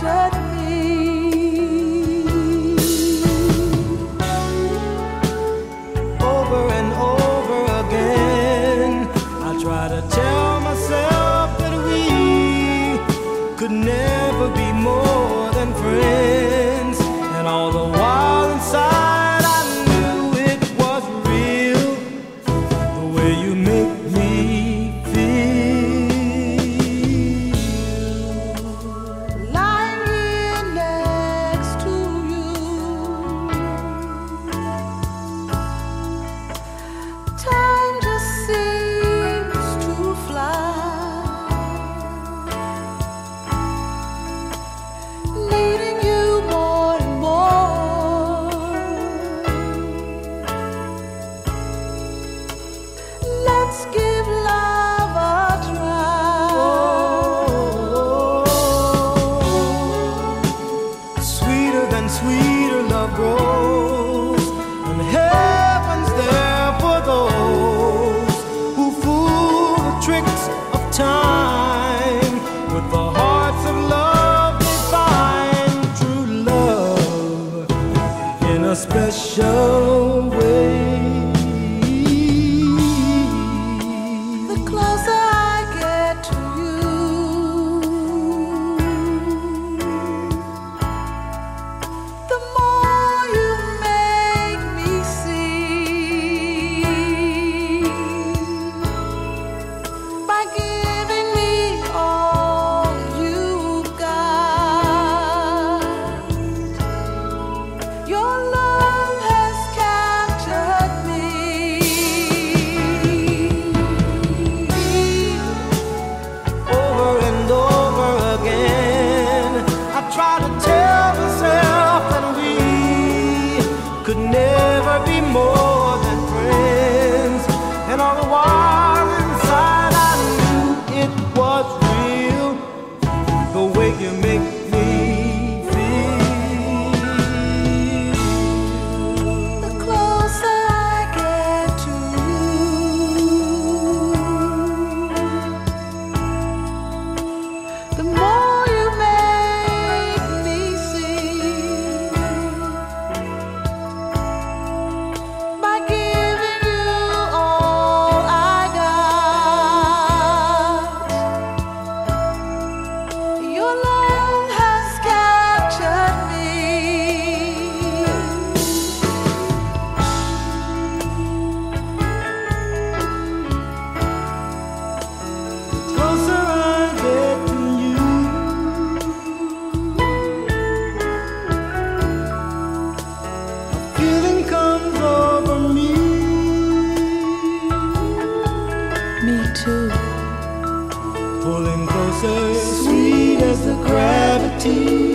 captured me. Over and over again, I try to tell myself that we could never be more than friends, and all the while inside I knew it was real, the way you make me feel. Lying here next to you, time just seems to fly. Needing you more and more. Let's give love a try. Sweeter than sweeter love grows, and heaven's there for those who fool the tricks of time. With the hearts of love they find true love in a special way. The closer I get to you, the more you make me see. By giving me all you've got, your love has captured me. Over and over again, I try to tell myself that we could never be more than friends, and all the while inside I knew it was real, the way you make me feel. The closer I get to you, the more you make me see. By giving you all I got, your love has captured me. Closer I get to you, a feeling comes over me. Me too. Pulling closer, sweet as the gravity